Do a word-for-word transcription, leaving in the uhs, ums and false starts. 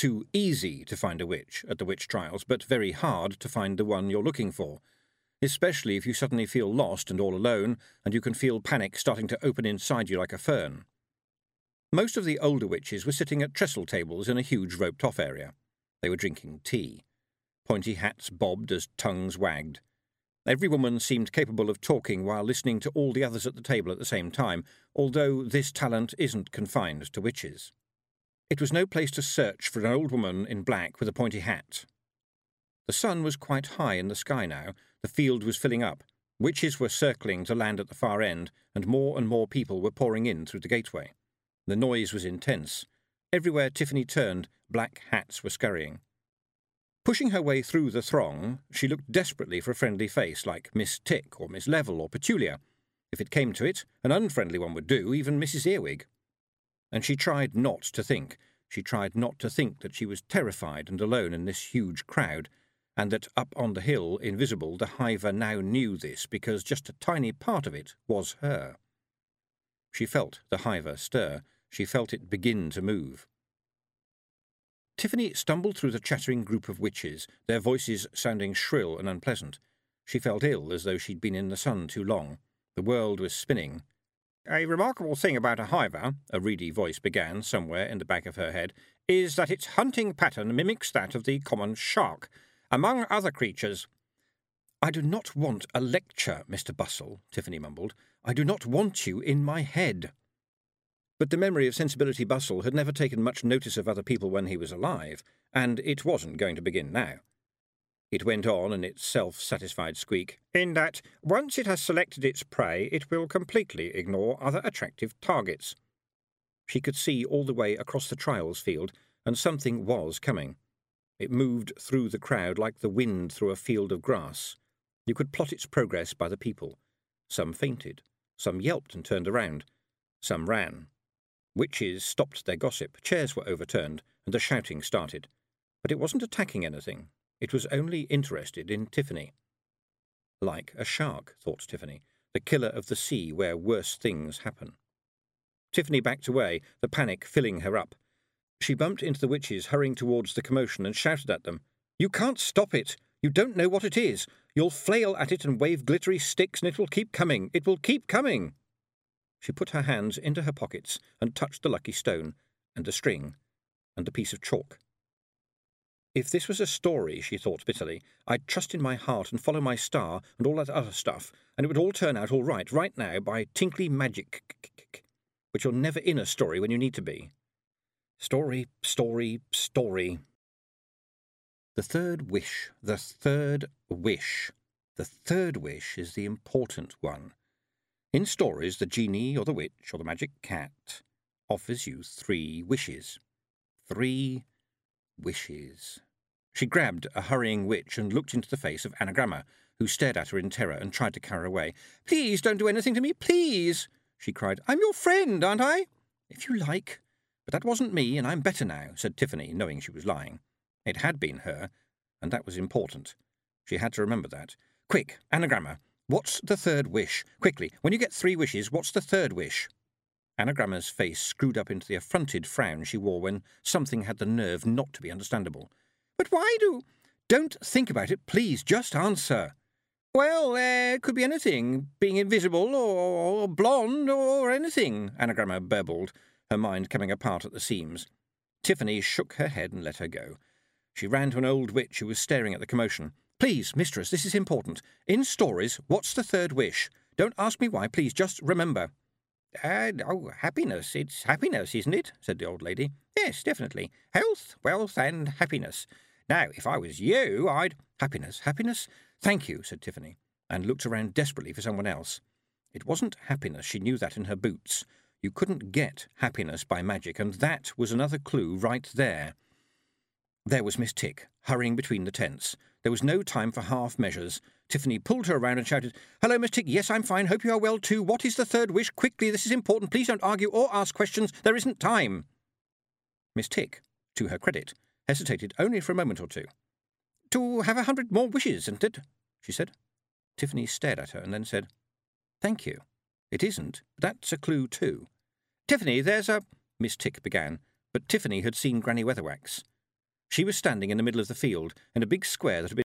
too easy to find a witch at the witch trials, but very hard to find the one you're looking for, especially if you suddenly feel lost and all alone, and you can feel panic starting to open inside you like a fern. Most of the older witches were sitting at trestle tables in a huge roped-off area. They were drinking tea. Pointy hats bobbed as tongues wagged. Every woman seemed capable of talking while listening to all the others at the table at the same time, although this talent isn't confined to witches. It was no place to search for an old woman in black with a pointy hat. The sun was quite high in the sky now. The field was filling up. Witches were circling to land at the far end, and more and more people were pouring in through the gateway. The noise was intense. Everywhere Tiffany turned, black hats were scurrying. Pushing her way through the throng, she looked desperately for a friendly face like Miss Tick or Miss Level or Petulia. If it came to it, an unfriendly one would do, even Missus Earwig. And she tried not to think. She tried not to think that she was terrified and alone in this huge crowd, and that up on the hill, invisible, the hiver now knew this because just a tiny part of it was her. She felt the hiver stir. She felt it begin to move. Tiffany stumbled through the chattering group of witches, their voices sounding shrill and unpleasant. She felt ill, as though she'd been in the sun too long. The world was spinning. "A remarkable thing about a hiver," a reedy voice began somewhere in the back of her head, "is that its hunting pattern mimics that of the common shark, among other creatures." "I do not want a lecture, Mister Bustle," Tiffany mumbled. "I do not want you in my head." But the memory of Sensibility Bustle had never taken much notice of other people when he was alive, and it wasn't going to begin now. It went on in its self-satisfied squeak, "in that, once it has selected its prey, it will completely ignore other attractive targets." She could see all the way across the trials field, and something was coming. It moved through the crowd like the wind through a field of grass. You could plot its progress by the people. Some fainted, some yelped and turned around, some ran. Witches stopped their gossip, chairs were overturned, and the shouting started. But it wasn't attacking anything. It was only interested in Tiffany. Like a shark, thought Tiffany, the killer of the sea where worse things happen. Tiffany backed away, the panic filling her up. She bumped into the witches hurrying towards the commotion and shouted at them, "You can't stop it! You don't know what it is! You'll flail at it and wave glittery sticks and it will keep coming! It will keep coming!" She put her hands into her pockets and touched the lucky stone, and the string, and the piece of chalk. If this was a story, she thought bitterly, I'd trust in my heart and follow my star and all that other stuff, and it would all turn out all right, right now, by tinkly magic, which you're never in a story when you need to be. Story, story, story. The third wish, the third wish. The third wish is the important one. In stories, the genie or the witch or the magic cat offers you three wishes. Three wishes. She grabbed a hurrying witch and looked into the face of Anagramma, who stared at her in terror and tried to carry her away. "Please don't do anything to me, please!" she cried. "I'm your friend, aren't I?" "If you like. But that wasn't me, and I'm better now," said Tiffany, knowing she was lying. It had been her, and that was important. She had to remember that. "Quick, Anagramma, what's the third wish? Quickly, when you get three wishes, what's the third wish?" Anagramma's face screwed up into the affronted frown she wore when something had the nerve not to be understandable. "But why do—" "Don't think about it, please, just answer." "Well, uh, it could be anything. Being invisible, or, or blonde, or anything," Anagramma burbled, her mind coming apart at the seams. Tiffany shook her head and let her go. She ran to an old witch who was staring at the commotion. "Please, mistress, this is important. In stories, what's the third wish? Don't ask me why, please, just remember." Uh, oh, happiness. It's happiness, isn't it?" said the old lady. "Yes, definitely. Health, wealth, and happiness. Now, if I was you, I'd—" "Happiness, happiness? Thank you," said Tiffany, and looked around desperately for someone else. It wasn't happiness, she knew that in her boots. You couldn't get happiness by magic, and that was another clue right there. There was Miss Tick, hurrying between the tents. There was no time for half measures. Tiffany pulled her around and shouted, "Hello, Miss Tick. Yes, I'm fine. Hope you are well, too. What is the third wish? Quickly, this is important. Please don't argue or ask questions. There isn't time." Miss Tick, to her credit, hesitated only for a moment or two. "To have a hundred more wishes, isn't it?" she said. Tiffany stared at her and then said, "Thank you. It isn't, but that's a clue, too." "Tiffany, there's a—" Miss Tick began, but Tiffany had seen Granny Weatherwax. She was standing in the middle of the field, in a big square that had been